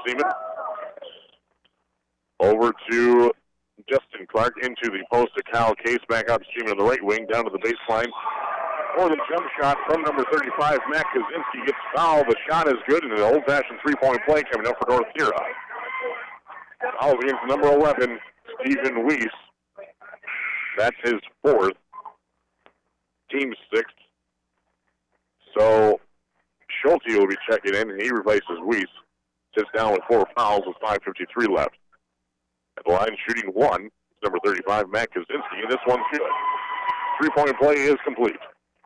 Seaman. Over to Justin Clark into the post to Kyle Case. Back out to Seaman on the right wing, down to the baseline. For the jump shot from number 35, Matt Kaczynski gets fouled. The shot is good, and an old-fashioned three-point play coming up for North Huron. Foul against number 11, Stephen Weiss. That's his fourth. Team sixth. So Schulte will be checking in, and he replaces Weiss. Sits down with 4 fouls with 5:53 left. At the line, shooting one, it's number 35, Matt Kaczynski, and this one's good. Three-point play is complete.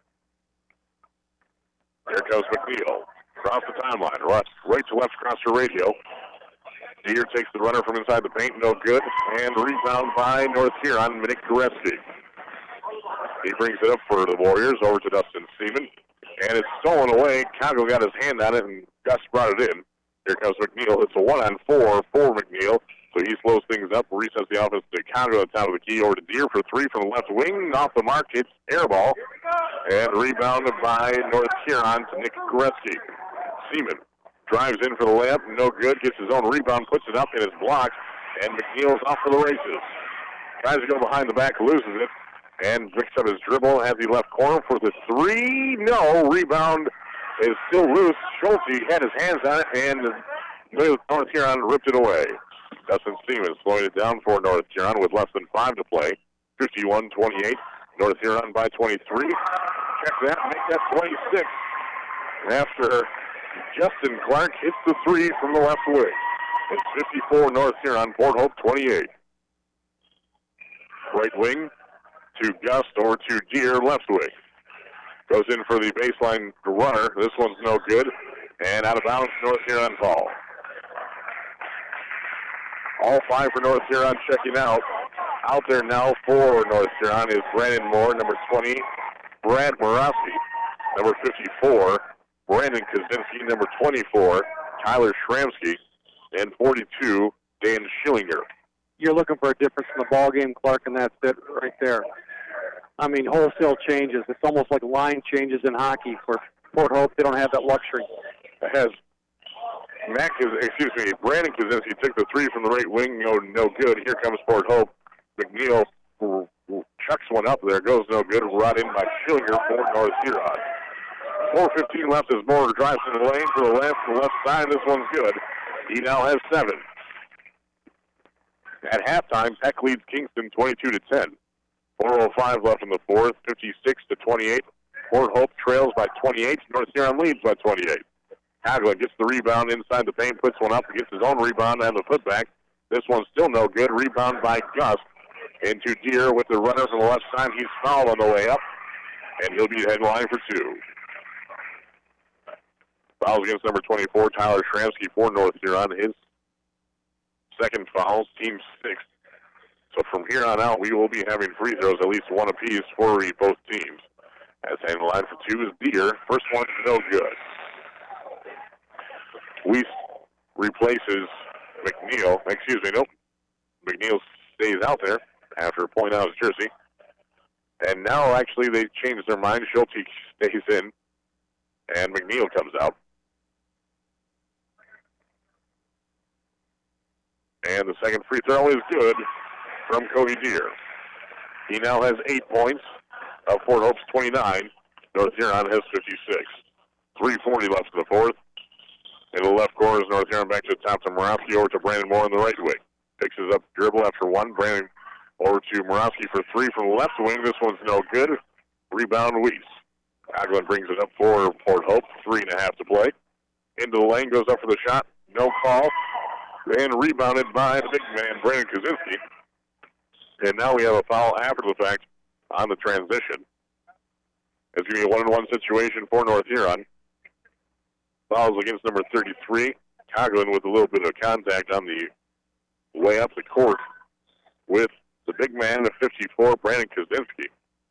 Here comes McNeil. Across the timeline, right to left across the radio. Deere takes the runner from inside the paint, no good. And rebound by North Huron, Nick Goretzky. He brings it up for the Warriors, over to Dustin Seaman. And it's stolen away. Congo got his hand on it, and Gus brought it in. Here comes McNeil. It's a 1-on-4 for McNeil. So he slows things up, resets the offense to Congo at the top of the key. Over to Deere for 3 from the left wing. Off the mark, it's air ball. And rebounded by North Huron to Nick Goretzky. Seaman drives in for the layup, no good. Gets his own rebound, puts it up, and it's blocked. And McNeil's off for the races. Tries to go behind the back, loses it. And picks up his dribble at the left corner for the 3. No, rebound is still loose. Schulte had his hands on it, and North Huron ripped it away. Dustin Seaman slowing it down for North Huron with less than 5 to play. 51-28. North Huron by 23. Check that, make that 26. After Justin Clark hits the 3 from the left wing. It's 54 North Huron, Port Hope 28. Right wing to Gust, over to Deere, left wing. Goes in for the baseline runner. This one's no good. And out of bounds, North Huron ball. All 5 for North Huron checking out. Out there now for North Huron is Brandon Moore, number 20. Brad Morawski, number 54. Brandon Kaczynski, number 24. Tyler Schramsky, and 42, Dan Schillinger. You're looking for a difference in the ball game, Clark, and that's it right there. I mean, wholesale changes. It's almost like line changes in hockey. For Port Hope, they don't have that luxury. It has Brandon Kaczynski took the 3 from the right wing, no good. Here comes Port Hope. McNeil chucks one up there, goes no good. Brought in by Schillinger for North Huron. 4:15 left as Moore drives in the lane for the left side. This one's good. He now has 7. At halftime, Peck leads Kingston 22-10. 4:05 left in the fourth, 56-28. Port Hope trails by 28. North Huron leads by 28. Hagelin gets the rebound inside the paint, puts one up, gets his own rebound and the putback. This one's still no good. Rebound by Gus into Deere with the runner from the left side. He's fouled on the way up, and he'll be headline for 2. Fouls against number 24, Tyler Schramsky for North Huron. His second fouls, team 6. So from here on out, we will be having free throws, at least one apiece for both teams. As heading line for 2 is Deere. First one is no good. Weiss replaces McNeil. McNeil stays out there after pulling out his jersey. And now, actually, they changed their mind. Schulte stays in, and McNeil comes out. And the second free throw is good from Cody Deere. He now has 8 points of Port Hope's 29. North Huron has 56. 3:40 left in the fourth. In the left corner is North Huron back to the top to Morawski, over to Brandon Moore on the right wing. Fixes up dribble after 1. Brandon over to Morawski for 3 from the left wing. This one's no good. Rebound Weiss. Hagelin brings it up for Port Hope. 3.5 to play. Into the lane, goes up for the shot. No call. And rebounded by the big man, Brandon Kaczynski. And now we have a foul after the fact on the transition. It's going to be a 1-on-1 situation for North Huron. Fouls against number 33. Coughlin with a little bit of contact on the way up the court with the big man at 54, Brandon Kaczynski.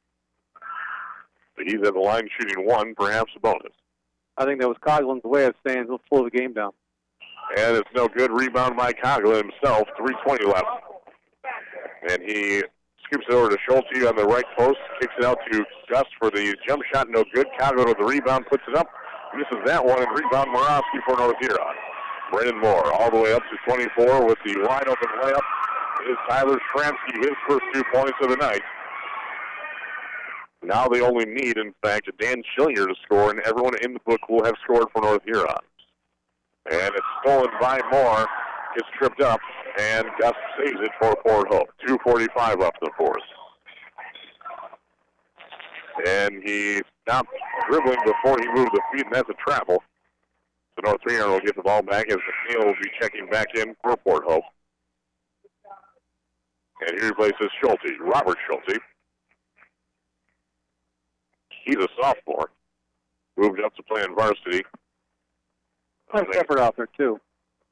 He's at the line shooting 1, perhaps a bonus. I think that was Coughlin's way of saying he'll slow the game down. And it's no good. Rebound by Coughlin himself. 3:20 left. And he scoops it over to Schulte on the right post. Kicks it out to Gus for the jump shot. No good. Coughlin with the rebound. Puts it up. Misses that one. And rebound Morawski for North Huron. Brennan Moore all the way up to 24 with the wide open layup is Tyler Shramsky, his first 2 points of the night. Now they only need, in fact, Dan Schillinger to score, and everyone in the book will have scored for North Huron. And it's stolen by Moore. Gets tripped up, and Gus saves it for Fort Hope. 2:45 left in the fourth. And he stopped dribbling before he moved the feet, and that's a travel. So North Huron will get the ball back as McNeil will be checking back in for Fort Hope. And he replaces Schulte, Robert Schulte. He's a sophomore. Moved up to play in varsity. Nice effort out there, too.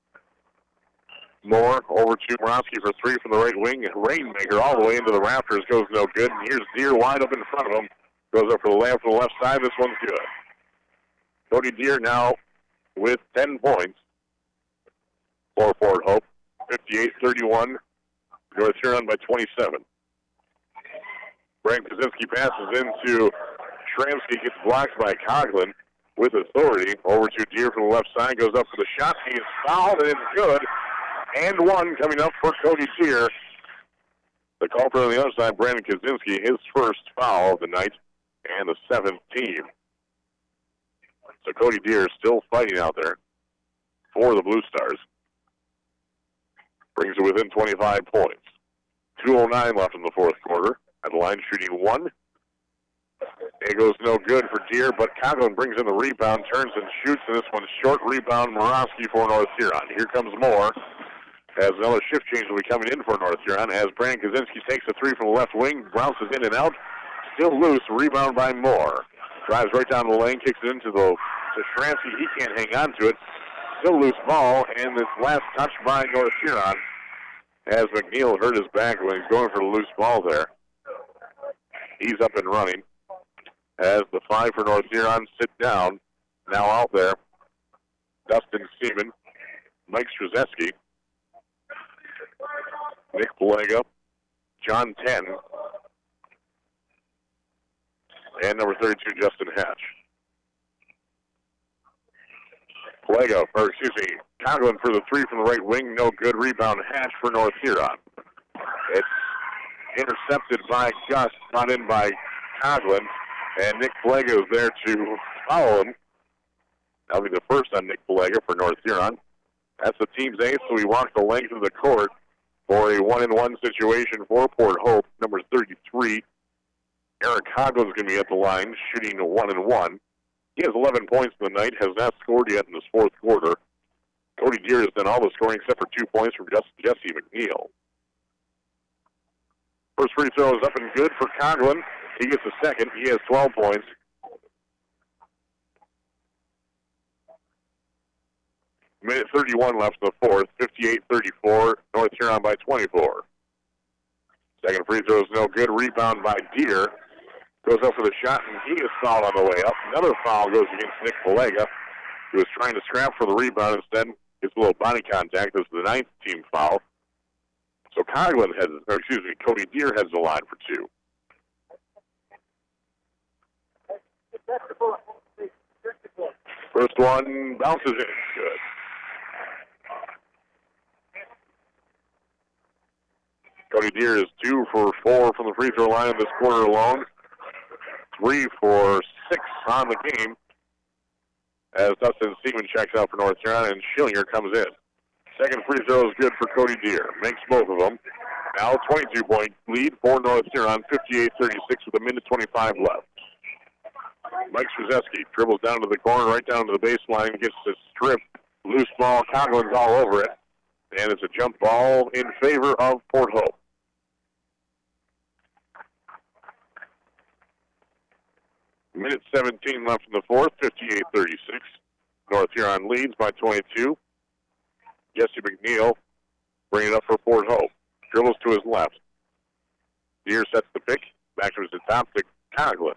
Moore over to Morosky for three from the right wing. Rainmaker all the way into the rafters goes no good. And here's Deere wide up in front of him. Goes up for the layup from the left side. This one's good. Cody Deere now with 10 points for Fort Hope. 58-31. North Huron by 27. Brian Kaczynski passes into Shramsky, gets blocked by Coughlin with authority. Over to Deere from the left side. Goes up for the shot. He is fouled, and it's good. And one coming up for Cody Deere. The culprit on the other side, Brandon Kaczynski, his first foul of the night and the 7th team. So Cody Deere still fighting out there for the Blue Stars. Brings it within 25 points. 2:09 left in the fourth quarter. At the line, shooting one. It goes no good for Deere, but Coughlin brings in the rebound, turns and shoots, and this one's short rebound. Morosky for North Huron. Here comes Moore. As another shift change will be coming in for North Huron as Brandon Kaczynski takes a three from the left wing, bounces in and out, still loose, rebound by Moore. Drives right down the lane, kicks it into Shramsky. He can't hang on to it. Still loose ball, and this last touch by North Huron as McNeil hurt his back when he's going for the loose ball there. He's up and running as the five for North Huron sit down. Now out there, Dustin Seaman, Mike Strzeski, Nick Palega, John Ten, and number 32, Justin Hatch. Coughlin for the three from the right wing, no good. Rebound Hatch for North Huron. It's intercepted by Gus, not in by Coughlin, and Nick Palega is there to follow him. That'll be the first on Nick Palega for North Huron. That's the team's ace, so he walks the length of the court for a 1-and-1 situation for Port Hope. Number 33, Eric Coughlin is going to be at the line, shooting a 1-and-1. He has 11 points in the night, has not scored yet in this fourth quarter. Cody Deere has done all the scoring except for 2 points from Jesse McNeil. First free throw is up and good for Coughlin. He gets a second. He has 12 points. Minute 31 left in the fourth. 58-34. North Huron by 24. Second free throw is no good. Rebound by Deere. Goes up for the shot, and he is fouled on the way up. Another foul goes against Nick Palega, who was trying to scrap for the rebound. Instead, gets a little body contact. This is the 9th team foul. So Cody Deere has the line for two. First one bounces in. Good. Cody Deere is 2 for 4 from the free throw line in this quarter alone. 3 for 6 on the game as Dustin Seaman checks out for North Huron and Schillinger comes in. Second free throw is good for Cody Deere. Makes both of them. Now 22-point lead for North Huron, 58-36 with a minute 25 left. Mike Strzeski dribbles down to the corner, right down to the baseline, gets the strip, loose ball. Coughlin's all over it, and it's a jump ball in favor of Port Hope. Minute 17 left in the fourth, 58-36. North Huron leads by 22. Jesse McNeil bringing it up for Fort Hope. Dribbles to his left. Deere sets the pick. Back to the top to Coughlin.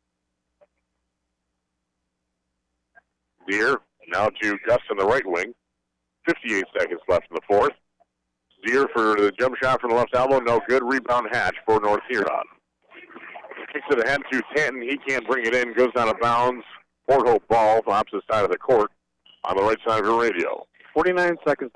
Deere now to Gus in the right wing. 58 seconds left in the fourth. Deere for the jump shot from the left elbow. No good. Rebound Hatch for North Huron. Kicks it ahead to 10. He can't bring it in. Goes out of bounds. Port Hope ball from opposite side of the court on the right side of your radio. 49 seconds